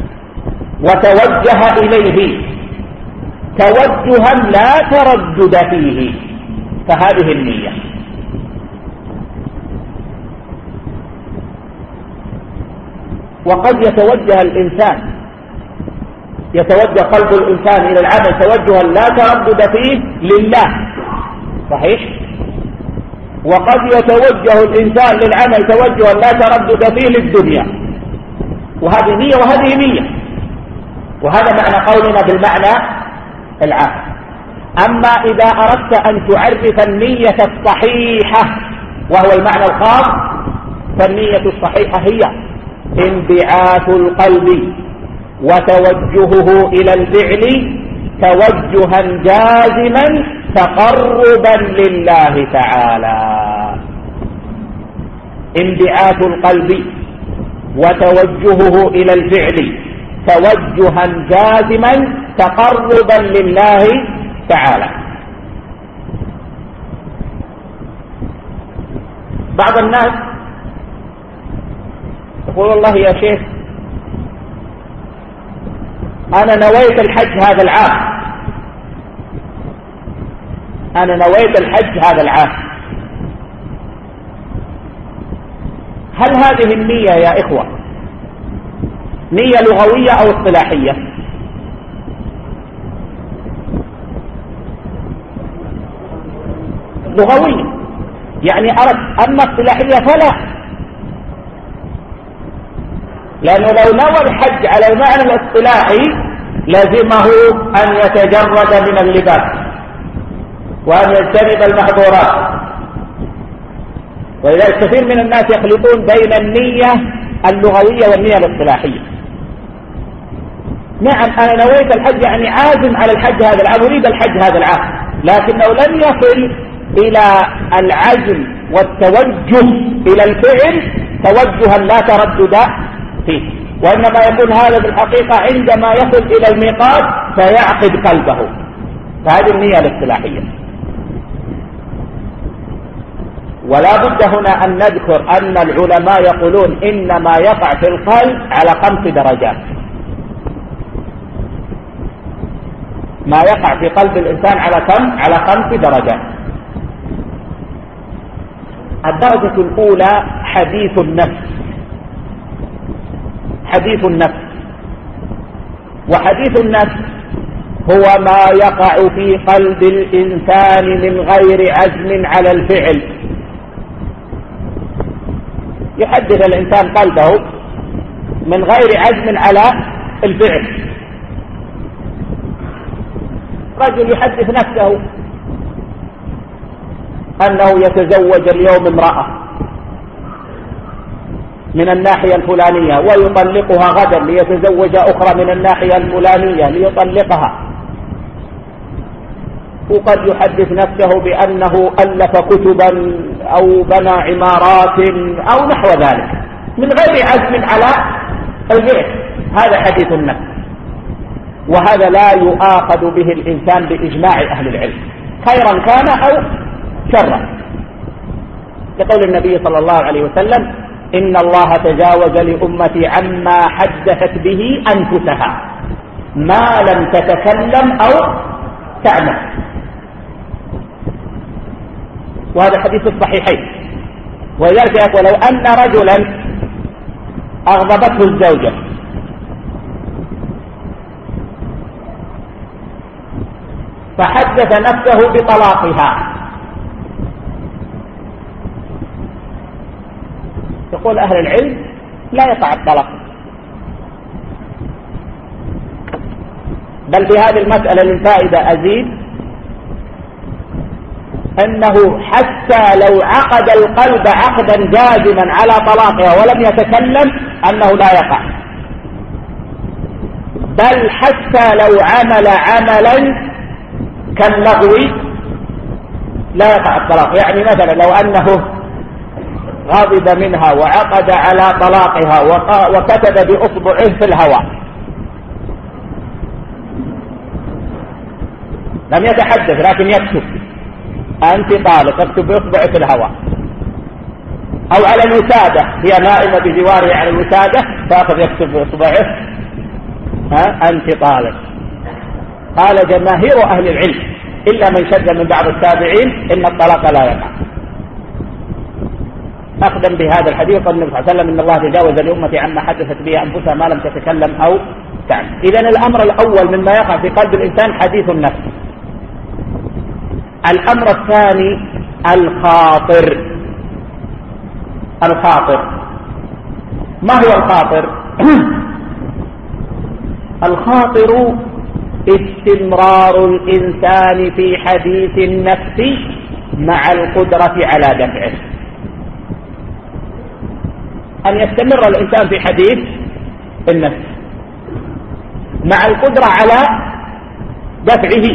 Speaker 1: وتوجه إليه توجها لا تردد فيه فهذه النية. وقد يتوجه الإنسان يتوجه قلب الإنسان إلى العمل توجها لا تردد فيه لله، صحيح؟ وقد يتوجه الإنسان للعمل توجها لا تردد فيه للدنيا، وهذه نية وهذه نية. وهذا معنى قولنا بالمعنى العام. أما إذا أردت أن تعرف النية الصحيحة وهو المعنى الخاص، فالنية الصحيحة هي انبعاث القلب وتوجهه إلى الفعل توجها جازما تقربا لله تعالى. انبعاث القلب وتوجهه إلى الفعل توجها جازما تقربا لله تعالى. بعض الناس يقول والله يا شيخ أنا نويت الحج هذا العام، أنا نويت الحج هذا العام. هل هذه النية يا إخوة نية لغوية أو اصطلاحية؟ لغوية، يعني أردت. أما اصطلاحية فلا، لأنه لو نوى الحج على المعنى الاصطلاحي لازمه أن يتجرد من اللباس وأن يجتنب المحظورات. ولذلك كثير من الناس يخلطون بين النية اللغوية والنية الاصطلاحية. نعم أنا نويت الحج يعني عازم على الحج هذا العام، أريد الحج هذا العام، لكنه لم يصل إلى العزم والتوجه إلى الفعل توجها لا تردد فيه، وإنما يكون هذا بالحقيقة عندما يصل إلى الميقات فيعقد قلبه، فهذه النية الاصطلاحية. ولا بد هنا أن نذكر أن العلماء يقولون إنما يقع في القلب على خمس درجات. ما يقع في قلب الإنسان على كم؟ على خمس درجات. الدرجة الأولى حديث النفس، حديث النفس، وحديث النفس هو ما يقع في قلب الإنسان من غير عزم على الفعل. يحدث الإنسان قلبه من غير عزم على الفعل. رجل يحدث نفسه أنه يتزوج اليوم امرأة من الناحية الفلانية ويطلقها غدا ليتزوج أخرى من الناحية الفلانية ليطلقها، وقد يحدث نفسه بأنه ألف كتبا أو بنى عمارات أو نحو ذلك من غير عزم على الفعل. هذا حديث النفس، وهذا لا يؤاخذ به الإنسان بإجماع أهل العلم خيرا كان أو شرا، لقول النبي صلى الله عليه وسلم إن الله تجاوز لأمتي عما حدثت به أنفسها ما لم تتكلم أو تعمل. وهذا حديث الصحيحين. ولذلك يقول لو أن رجلا أغضبته الزوجة فحدث نفسه بطلاقها، يقول أهل العلم لا يقع الطلاق، بل في هذه المسألة للفائدة أزيد أنه حتى لو عقد القلب عقدا جازما على طلاقها ولم يتكلم أنه لا يقع، بل حتى لو عمل عملا كاللغو لا يقع الطلاق. يعني مثلا لو أنه غضب منها وعقد على طلاقها وكتب بأصبعه في الهواء، لم يتحدث لكن يكتب أنت طالق، اكتب بأصبعه في الهواء، أو على الوسادة، هي نائمة بجواره على الوسادة فأخذ يكتب بأصبعه ها أنت طالق. قال جماهير أهل العلم إلا من شذ من بعض التابعين إن الطلاق لا يقع، أخذا بهذا الحديث قال النبي صلى الله عليه وسلم إن الله تجاوز لأمتي عما حدثت به أنفسها ما لم تتكلم أو تعمل. إذن الأمر الأول مما يقع في قلب الإنسان حديث النفس. الأمر الثاني الخاطر. الخاطر ما هو الخاطر؟ الخاطر استمرار الإنسان في حديث النفس مع القدرة على دفعه. أن يستمر الإنسان في حديث النفس مع القدرة على دفعه.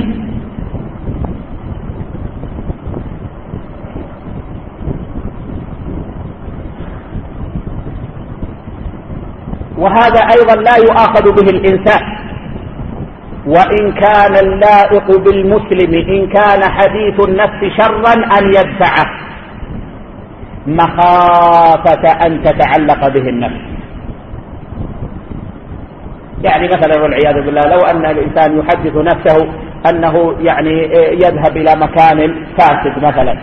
Speaker 1: وهذا أيضا لا يؤاخذ به الإنسان، وإن كان اللائق بالمسلم إن كان حديث النفس شرا أن يدفعه مخافة أن تتعلق به النفس. يعني مثلا والعياذ بالله لو أن الإنسان يحدث نفسه أنه يعني يذهب إلى مكان فاسد مثلا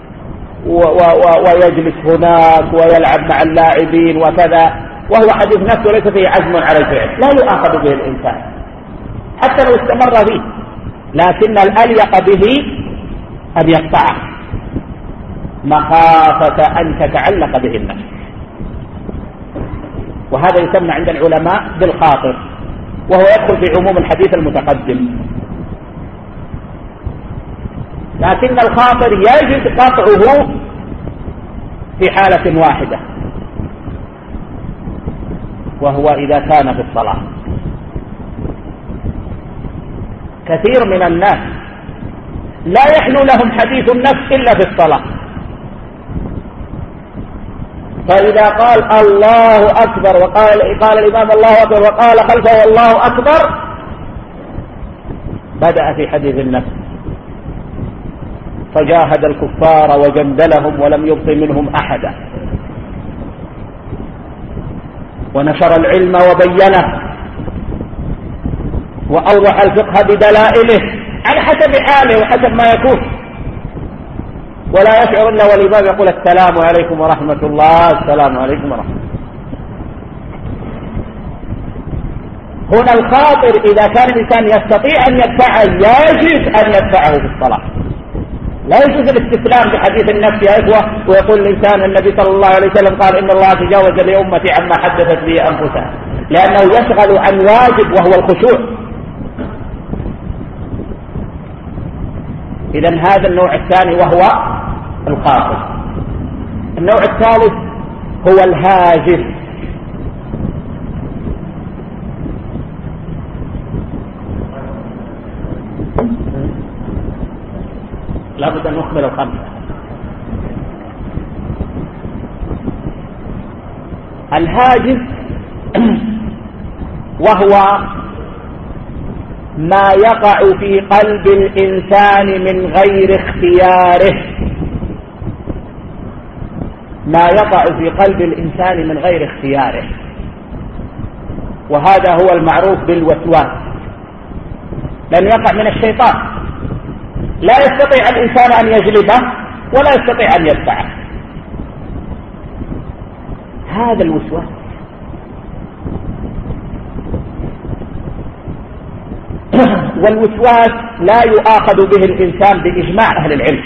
Speaker 1: ويجلس هناك ويلعب مع اللاعبين وكذا، وهو حديث نفسه ليس فيه عزم على الفعل، لا يؤاخذ به الإنسان حتى لو استمر به، لكن الأليق به أن يقطعه مخافة أن تتعلق به النفس. وهذا يسمى عند العلماء بالخاطر، وهو يدخل في عموم الحديث المتقدم. لكن الخاطر يجب قطعه في حالة واحدة، وهو إذا كان في الصلاة. كثير من الناس لا يحلو لهم حديث النفس إلا في الصلاة، فإذا قال الله أكبر وقال قال الإمام الله أكبر وقال خلفه الله أكبر بدأ في حديث النفس، فجاهد الكفار وجندلهم ولم يبق منهم أحدا، ونشر العلم وبينه وأوضح الفقه بدلائله على حسب حاله وحسب ما يكون، ولا يشعر إلا والإمام يقول السلام عليكم ورحمة الله، السلام عليكم ورحمة الله. هنا الخاطر إذا كان الإنسان يستطيع أن يدفعه يجب أن يدفعه في الصلاة، لا يجوز الاستسلام بحديث النفس يا إخوة ويقول الإنسان النبي صلى الله عليه وسلم قال إن الله تجاوز لأمتي عما حدثت به أنفسها، لأنه يشغل عن واجب وهو الخشوع. إذن هذا النوع الثاني وهو الخاطر. النوع الثالث هو الهاجس. لا بد أن نكمل الخمسة. الهاجس وهو ما يقع في قلب الإنسان من غير اختياره، ما يقع في قلب الإنسان من غير اختياره، وهذا هو المعروف بالوسواس، لأنه يقع من الشيطان، لا يستطيع الإنسان أن يجلبه ولا يستطيع أن يدفعه. هذا الوسواس والوسواس لا يؤاخذ به الإنسان بإجماع أهل العلم،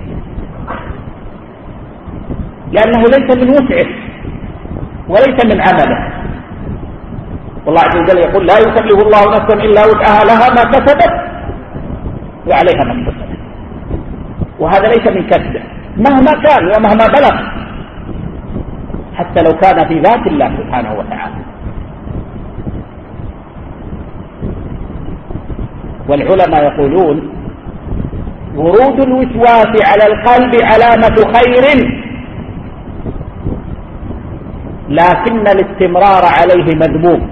Speaker 1: لأنه ليس من وسعه وليس من عمله، والله عز وجل يقول لا يكلف الله نفسا إلا وسعها لها ما كسبت وعليها ما اكتسبت، وهذا ليس من كسبه مهما كان ومهما بلغ، حتى لو كان في ذات الله سبحانه وتعالى. والعلماء يقولون ورود الوسواس على القلب علامة خير، لكن الاستمرار عليه مذموم.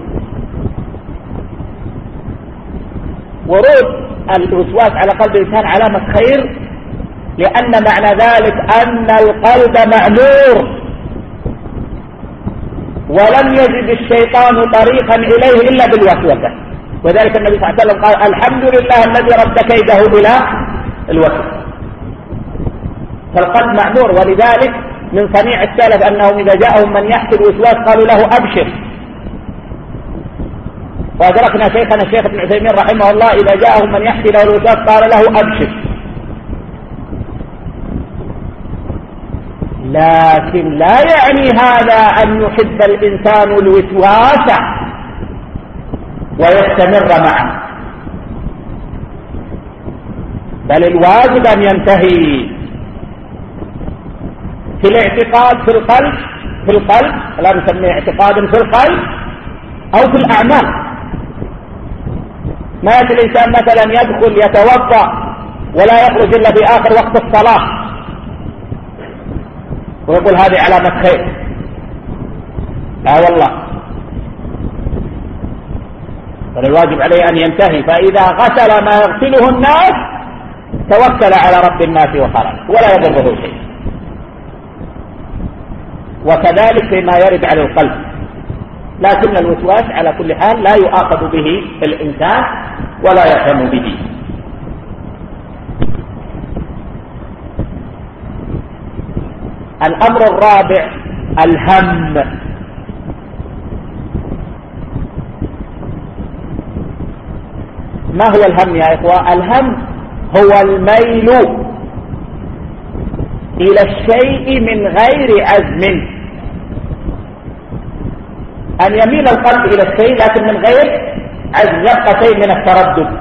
Speaker 1: ورود الوسواس على قلب الإنسان علامة خير، لأن معنى ذلك أن القلب معمور ولم يجد الشيطان طريقا إليه إلا بالوسوسة، وذلك النبي صلى الله عليه وسلم قال الحمد لله الذي رد كيده إلى الوسوسة. فالقلب معمور، ولذلك من صنيع السلف أنهم إذا جاءهم من يحكي الوسواس قالوا له أبشر. وأدركنا شيخنا الشيخ ابن عثيمين رحمه الله إذا جاءهم من يحكي له الوسواس قال له أبشر. لكن لا يعني هذا أن يحب الإنسان الوسواس ويستمر معه، بل الواجب أن ينتهي في الاعتقاد في القلب في القلب لا نسميه اعتقاد في القلب أو في الأعمال. ما يأتي الإنسان مثلا يدخل يتوضأ ولا يخرج إلا في آخر وقت الصلاة ويقول هذه علامة خير، لا والله، فالواجب عليه أن ينتهي، فإذا غسل ما يغسله الناس توكل على رب الناس وخرج ولا يضره شيء. وكذلك فيما يرد على القلب، لكن الوسواس على كل حال لا يؤاخذ به الإنسان ولا يهتم به. الأمر الرابع الهم. ما هو الهم يا إخوة؟ الهم هو الميل إلى الشيء من غير عزم، أن يميل القلب إلى الشيء لكن من غير عزم، يبقى شيء من التردد.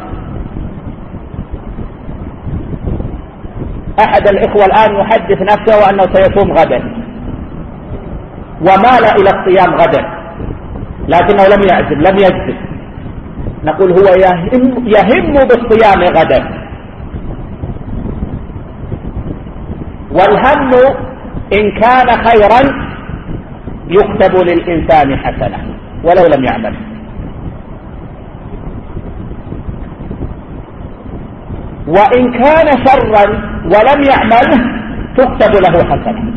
Speaker 1: أحد الإخوة الآن يحدث نفسه أنه سيصوم غدا ومال إلى الصيام غدا، لكنه لم يعزم لم يجزم، نقول هو يهم, يهم بالصيام غدا. والهم إن كان خيرا يكتب للإنسان حسنة ولو لم يعمل، وإن كان شرا ولم يعمله تكتب له حسنة.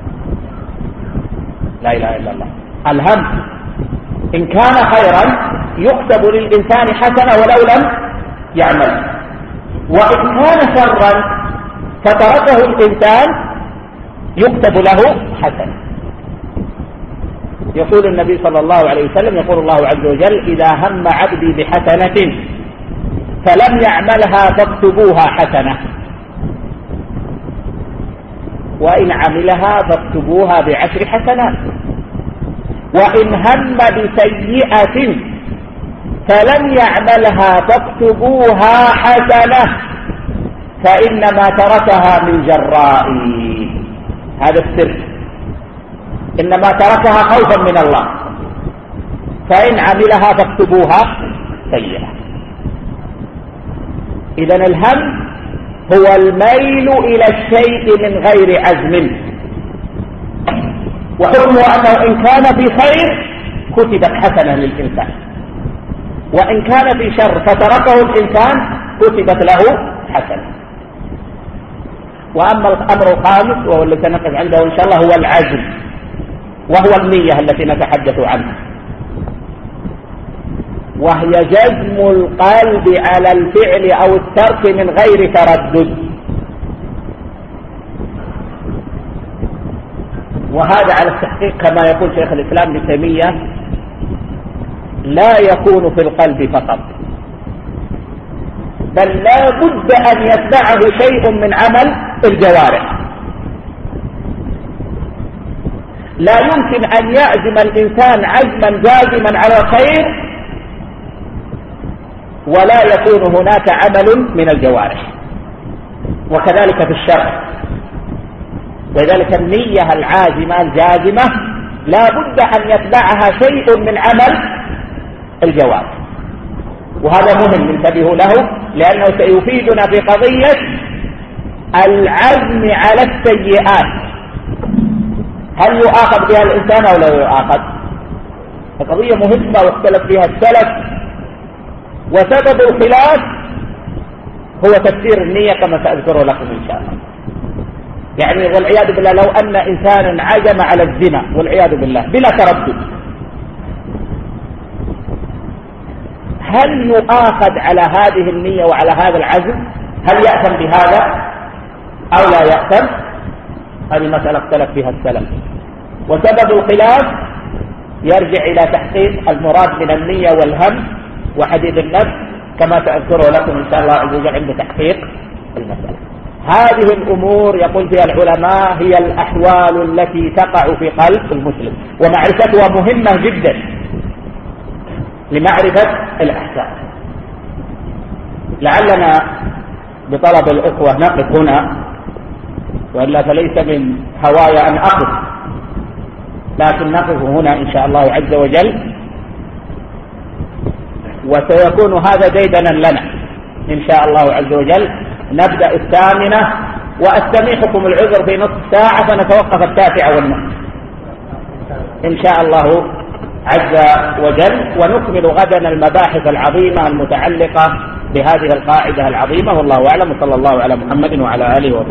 Speaker 1: لا إله إلا الله. الهم إن كان خيرا يكتب للإنسان حسنة ولو لم يعمل، وإن كان شرا فتركه الإنسان يكتب له حسنة. يقول النبي صلى الله عليه وسلم، يقول الله عز وجل: إذا هم عبدي بحسنة فلم يعملها فاكتبوها حسنة، وإن عملها فاكتبوها بعشر حسنات، وإن هم بسيئة فلم يعملها فاكتبوها حسنة، فإنما تركها من جرائي. هذا السر، إنما تركها خوفا من الله، فإن عملها فاكتبوها سيئة. إذن الهم هو الميل إلى الشيء من غير عزم، وحكمه أنه إن كان في خير كتبت حسنة للإنسان، وإن كان في شر فتركه الإنسان كتبت له حسنة. وأما الأمر الخامس وهو الذي سنقف عنده إن شاء الله هو العزم، وهو النية التي نتحدث عنها، وهي جزم القلب على الفعل أو الترك من غير تردد. وهذا على التحقيق كما يقول شيخ الإسلام ابن تيمية لا يكون في القلب فقط، بل لا بد أن يتبعه شيء من عمل الجوارح. لا يمكن أن يعزم الإنسان عزما جازما على الخير ولا يكون هناك عمل من الجوارح، وكذلك في الشر. ولذلك النية العازمة الجازمة لا بد أن يتبعها شيء من عمل الجوارح، وهذا مهم انتبهوا له، لأنه سيفيدنا في قضية العزم على السيئات. هل يؤاخذ بها الإنسان أو لا يؤاخذ؟ القضية مهمة واختلف فيها السلف، وسبب الخلاف هو تفسير النية كما سأذكره لكم إن شاء الله. يعني والعياذ بالله لو أن إنسانا عزم على الزنا والعياذ بالله بلا تردد، هل يؤاخذ على هذه النية وعلى هذا العزم؟ هل يأثم بهذا أو لا يأثم؟ هذه مسألة اختلف فيها السلف، وسبب الخلاف يرجع إلى تحقيق المراد من النية والهم وحديث النفس كما سأذكره لكم إن شاء الله عز وجل عند تحقيق المسألة. هذه الأمور يقول فيها العلماء هي الأحوال التي تقع في قلب المسلم، ومعرفتها مهمة جدا لمعرفة الأحكام. لعلنا بطلب الإخوة نقف هنا، وإلا فليس من هواي أن أقف، لكن نقف هنا إن شاء الله عز وجل، وسيكون هذا ديدنا لنا إن شاء الله عز وجل. نبدأ الثامنة، وأستميحكم العذر في نصف ساعة فنتوقف التاسعة والنصف إن شاء الله عز وجل، ونكمل غدا المباحث العظيمة المتعلقة بهذه القاعدة العظيمة. والله أعلم، وصلى الله على محمد وعلى آله وصحبه.